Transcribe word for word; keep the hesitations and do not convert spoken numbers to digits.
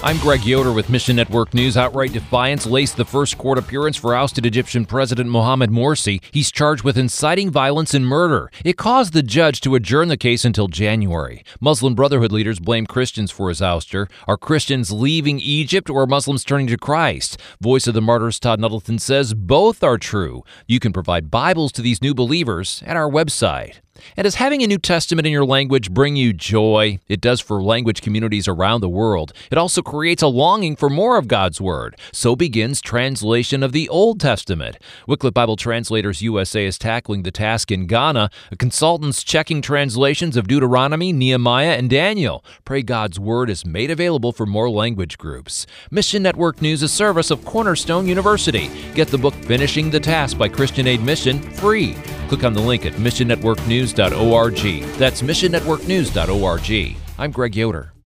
I'm Greg Yoder with Mission Network News. Outright defiance laced the first court appearance for ousted Egyptian President Mohamed Morsi. He's charged with inciting violence and murder. It caused the judge to adjourn the case until January. Muslim Brotherhood leaders blame Christians for his ouster. Are Christians leaving Egypt or Muslims turning to Christ? Voice of the Martyrs Todd Nuttleton says both are true. You can provide Bibles to these new believers at our website. And does having a New Testament in your language bring you joy? It does for language communities around the world. It also creates a longing for more of God's Word. So begins translation of the Old Testament. Wycliffe Bible Translators U S A is tackling the task in Ghana. Consultants checking translations of Deuteronomy, Nehemiah, and Daniel. Pray God's Word is made available for more language groups. Mission Network News, a service of Cornerstone University. Get the book Finishing the Task by Christian Aid Mission free. Click on the link at mission network news dot org. That's mission network news dot org. I'm Greg Yoder.